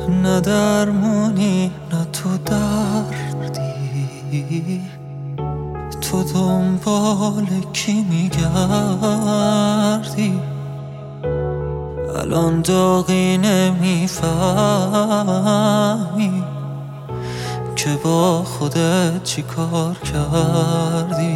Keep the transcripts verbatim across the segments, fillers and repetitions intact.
نه درمونی نه تو دردی، تو دنبال کی میگردی؟ الان داغی نمیفهمی که با خودت چی کار کردی.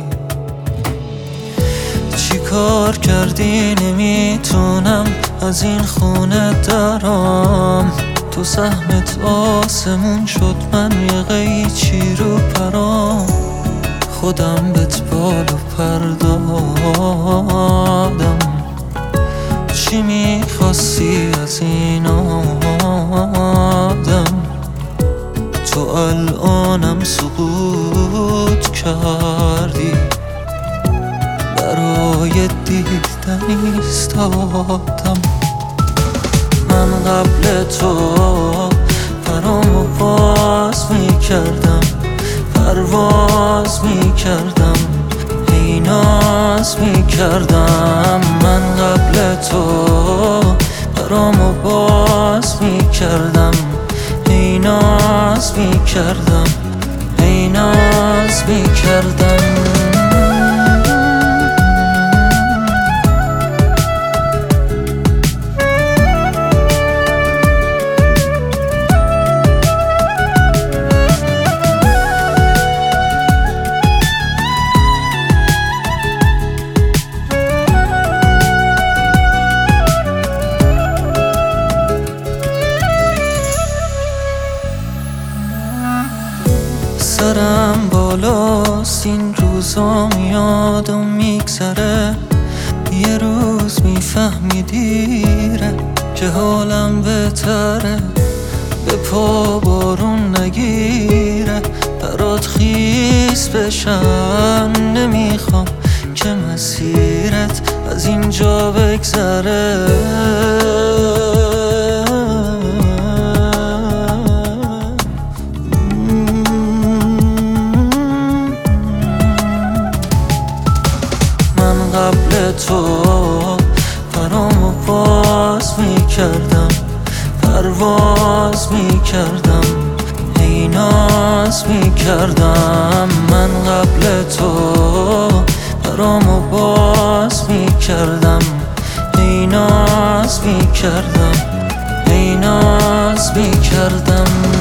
چی کار کردی نمیتونم از این خونه درام، تو سهمت آسمون شد من یه قیچی رو پرام. خودم بهت بال و پر دادم، چی میخواستی از این آدم؟ تو الانم سقوط کردی، برای دیدن ایستادم. من قبل تو پرامو باز میکردم، پرواز میکردم، هی ناز میکردم. من قبل تو پرامو باز میکردم، هی ناز میکردم، هی ناز میکردم. سرم بالاست این روزا میاد و میگذره، یه روز میفهمی دیره که حالم بهتره. به پا بارون نگیره، برات خیس بشم، نمیخوام که مسیرت از اینجا بگذره. قبل تو پرامو باز میکردم، پرواز میکردم، هی ناز میکردم. من قبل تو پرامو باز میکردم، هی ناز میکردم، هی ناز میکردم.